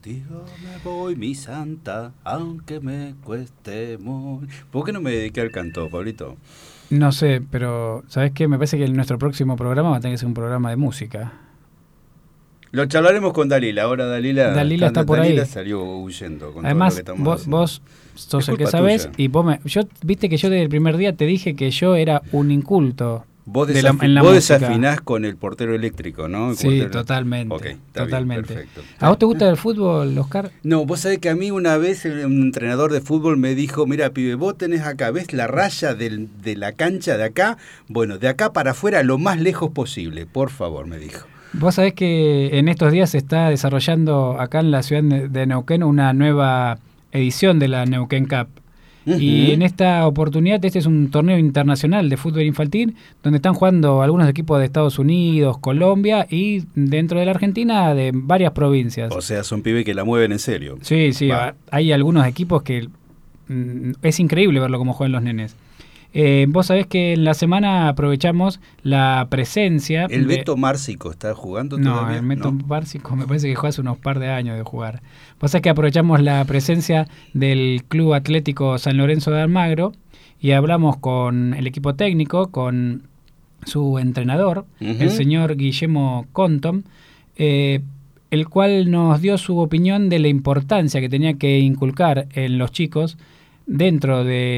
Contigo me voy, mi santa, aunque me cueste muy. ¿Por qué no me dediqué al canto, Pablito? No sé, pero ¿sabes qué? Me parece que nuestro próximo programa va a tener que ser un programa de música. Lo charlaremos con Dalila. Ahora Dalila está por Dalila ahí. salió huyendo con todo lo que Además, estamos vos, haciendo. vos sos Es el que culpa sabés tuya. y viste que yo desde el primer día te dije que yo era un inculto Vos, en la vos música. desafinás con el portero eléctrico, ¿no? El Sí, portero... totalmente. Ok, está totalmente. bien, perfecto. ¿A vos te gusta el fútbol, Oscar? No, vos sabés que a mí una vez un entrenador de fútbol me dijo, mira, pibe, vos tenés acá, ¿ves la raya de la cancha de acá? Bueno, de acá para afuera lo más lejos posible, por favor, me dijo. Vos sabés que en estos días se está desarrollando acá en la ciudad de Neuquén una nueva edición de la Neuquén Cup. Y en esta oportunidad, este es un torneo internacional de fútbol infantil, donde están jugando algunos equipos de Estados Unidos, Colombia y dentro de la Argentina de varias provincias. O sea, son pibes que la mueven en serio. Sí, hay algunos equipos que es increíble verlo cómo juegan los nenes. Vos sabés que en la semana aprovechamos la presencia... ¿El Beto Márcico está jugando todavía? No, el Beto Márcico me parece que juega hace unos par de años de jugar. Vos sabés que aprovechamos la presencia del Club Atlético San Lorenzo de Almagro y hablamos con el equipo técnico, con su entrenador, el señor Guillermo Contom, el cual nos dio su opinión de la importancia que tenía que inculcar en los chicos dentro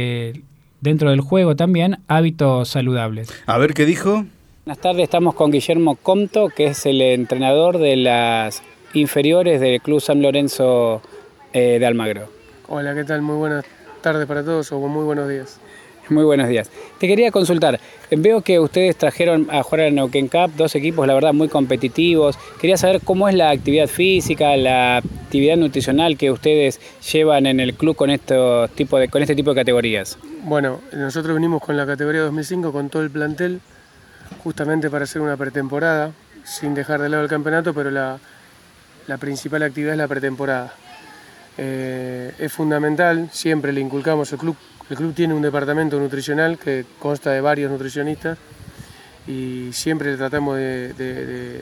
del juego también, hábitos saludables. A ver, ¿qué dijo? Buenas tardes, estamos con Guillermo Comto, que es el entrenador de las inferiores del Club San Lorenzo de Almagro. Hola, ¿qué tal? Muy buenas tardes para todos o muy buenos días. Muy buenos días. Te quería consultar, veo que ustedes trajeron a jugar a la Neuquén Cup 2 equipos, la verdad, muy competitivos. Quería saber cómo es la actividad física, la actividad nutricional que ustedes llevan en el club con este tipo de categorías. Bueno, nosotros vinimos con la categoría 2005 con todo el plantel, justamente para hacer una pretemporada, sin dejar de lado el campeonato, pero la principal actividad es la pretemporada. Es fundamental, siempre le inculcamos al club. El club tiene un departamento nutricional que consta de varios nutricionistas y siempre le tratamos de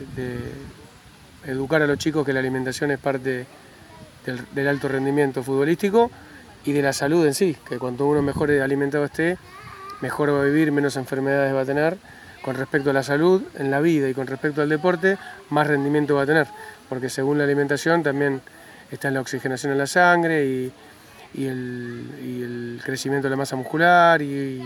educar a los chicos que la alimentación es parte del alto rendimiento futbolístico y de la salud en sí, que cuanto uno mejor alimentado esté, mejor va a vivir, menos enfermedades va a tener. Con respecto a la salud en la vida y con respecto al deporte, más rendimiento va a tener, porque según la alimentación también está la oxigenación en la sangre y el crecimiento de la masa muscular y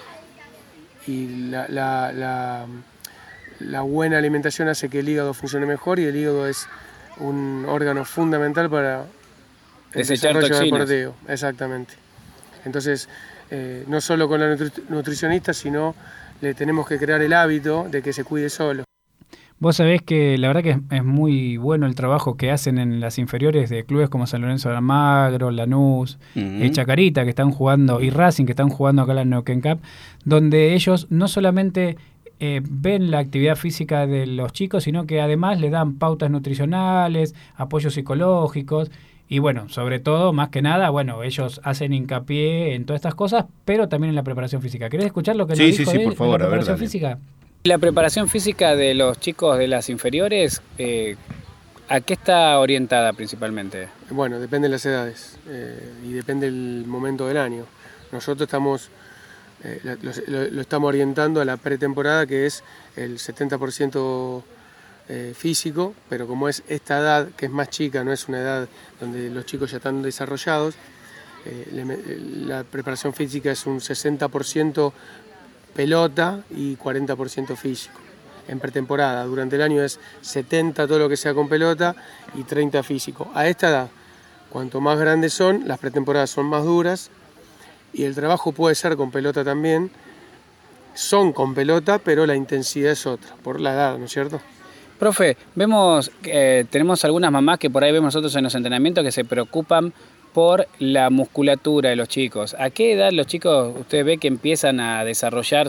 la buena alimentación hace que el hígado funcione mejor y el hígado es un órgano fundamental para el desarrollo deportivo. Exactamente. Entonces, no solo con la nutricionista, sino le tenemos que crear el hábito de que se cuide solo. Vos sabés que la verdad que es muy bueno el trabajo que hacen en las inferiores de clubes como San Lorenzo de Almagro, Lanús, Chacarita que están jugando y Racing que están jugando acá en la Neuquén Cup, donde ellos no solamente ven la actividad física de los chicos, sino que además le dan pautas nutricionales, apoyos psicológicos y bueno, sobre todo, más que nada, bueno, ellos hacen hincapié en todas estas cosas, pero también en la preparación física. ¿Querés escuchar lo que nos dijo Sí, él por favor, en la preparación física? La preparación física de los chicos de las inferiores, ¿a qué está orientada principalmente? Bueno, depende de las edades y depende del momento del año. Nosotros estamos lo estamos orientando a la pretemporada, que es el 70% físico, pero como es esta edad, que es más chica, no es una edad donde los chicos ya están desarrollados, la preparación física es un 60% pelota y 40% físico. En pretemporada, durante el año es 70 todo lo que sea con pelota y 30 físico. A esta edad, cuanto más grandes son, las pretemporadas son más duras y el trabajo puede ser con pelota también. Son con pelota, pero la intensidad es otra, por la edad, ¿no es cierto? Profe, vemos tenemos algunas mamás que por ahí vemos nosotros en los entrenamientos que se preocupan por la musculatura de los chicos. ¿A qué edad los chicos usted ve que empiezan a desarrollar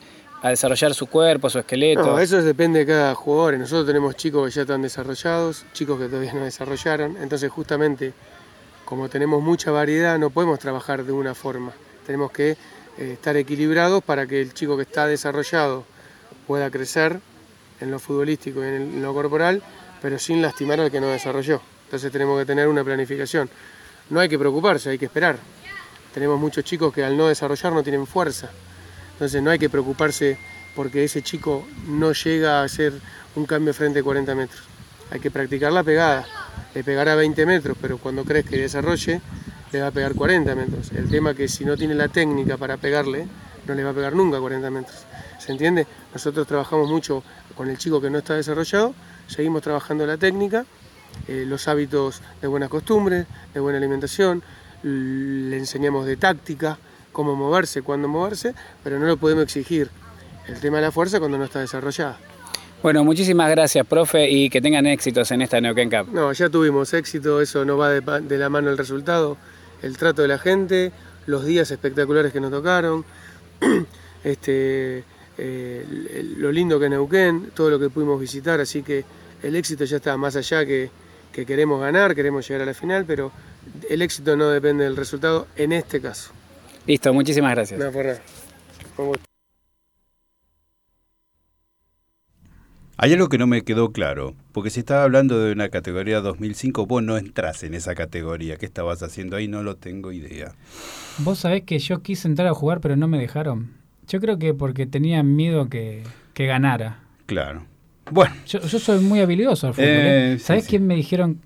su cuerpo, su esqueleto? No, eso depende de cada jugador. Nosotros tenemos chicos que ya están desarrollados, chicos que todavía no desarrollaron. Entonces, justamente, como tenemos mucha variedad, no podemos trabajar de una forma. Tenemos que estar equilibrados para que el chico que está desarrollado pueda crecer en lo futbolístico y en lo corporal, pero sin lastimar al que no desarrolló. Entonces tenemos que tener una planificación. No hay que preocuparse, hay que esperar. Tenemos muchos chicos que al no desarrollar no tienen fuerza. Entonces no hay que preocuparse porque ese chico no llega a hacer un cambio frente a 40 metros. Hay que practicar la pegada. Le pegará 20 metros, pero cuando crees que desarrolle, le va a pegar 40 metros. El tema es que si no tiene la técnica para pegarle, no le va a pegar nunca 40 metros. ¿Se entiende? Nosotros trabajamos mucho con el chico que no está desarrollado, seguimos trabajando la técnica, los hábitos de buenas costumbres, de buena alimentación, le enseñamos de táctica, cómo moverse, cuándo moverse, pero no lo podemos exigir. El tema de la fuerza cuando no está desarrollada. Bueno, muchísimas gracias, profe, y que tengan éxitos en esta Neuquén Cup. No, ya tuvimos éxito, eso no va de la mano el resultado, el trato de la gente, los días espectaculares que nos tocaron, lo lindo que es Neuquén, todo lo que pudimos visitar, así que el éxito ya está más allá que queremos ganar, queremos llegar a la final, pero el éxito no depende del resultado en este caso. Listo, muchísimas gracias. No, por nada. Con gusto. Hay algo que no me quedó claro, porque si estaba hablando de una categoría 2005, vos no entrás en esa categoría. ¿Qué estabas haciendo ahí? No lo tengo idea. Vos sabés que yo quise entrar a jugar, pero no me dejaron. Yo creo que porque tenían miedo que ganara. Claro. Bueno. Yo soy muy habilidoso al fútbol. ¿Sabés sí, quién sí. me dijeron?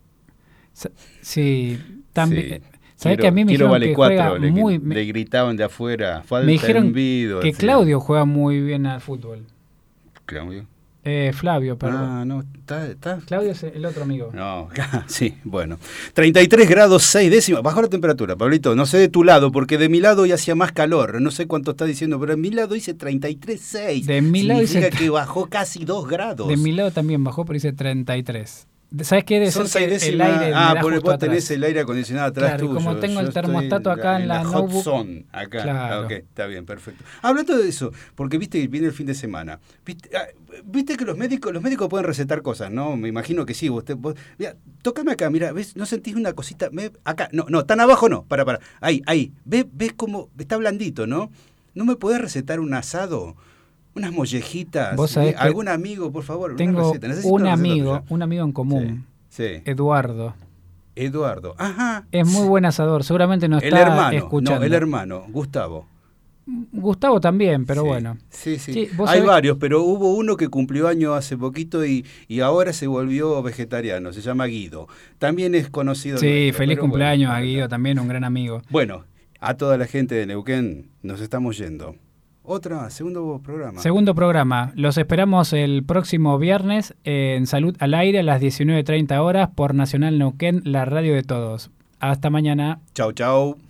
Sí, también. Sí. ¿Sabés que a mí me dijeron vale que 4, juega muy... le gritaban de afuera, falta me dijeron envido, que Claudio juega muy bien al fútbol. ¿Claudio? Flavio, perdón. Ah, no, está... Claudio es el otro amigo. No, sí, bueno. 33 grados 6 décimas. Bajó la temperatura, Pablito. No sé de tu lado, porque de mi lado hoy hacía más calor. No sé cuánto está diciendo, pero de mi lado dice 33,6. De mi lado significa dice... que bajó casi 2 grados. De mi lado también bajó, pero dice 33. ¿Sabes qué? Debe Son ser 6 que décimas. el aire Porque vos atrás. tenés el aire acondicionado atrás claro, tuyo. Y como tengo Yo el termostato estoy acá en la hot notebook. zone, acá. Claro. Ok, está bien, perfecto. Hablando de eso, porque viste que viene el fin de semana. Viste que los médicos pueden recetar cosas, ¿no? Me imagino que sí. Vos mira, tócame acá, mira, ¿ves? ¿No sentís una cosita? Acá, no, tan abajo no. Para. Ahí. ¿Ves cómo está blandito, no? ¿No me podés recetar un asado? Unas mollejitas. ¿Vos sabés ¿Algún amigo, por favor? Tengo una receta. un amigo en común. Sí. Eduardo, ajá. es muy buen asador, seguramente no está escuchando. El hermano, Gustavo. Gustavo también, pero sí, bueno. Sí. Hay varios, pero hubo uno que cumplió año hace poquito y ahora se volvió vegetariano, se llama Guido. También es conocido. Sí, nuestro, feliz cumpleaños bueno, a Guido, también un gran amigo. Bueno, a toda la gente de Neuquén nos estamos yendo. Segundo programa. Segundo programa. Los esperamos el próximo viernes en Salud al Aire a las 19:30 horas por Nacional Neuquén, la radio de todos. Hasta mañana. Chau.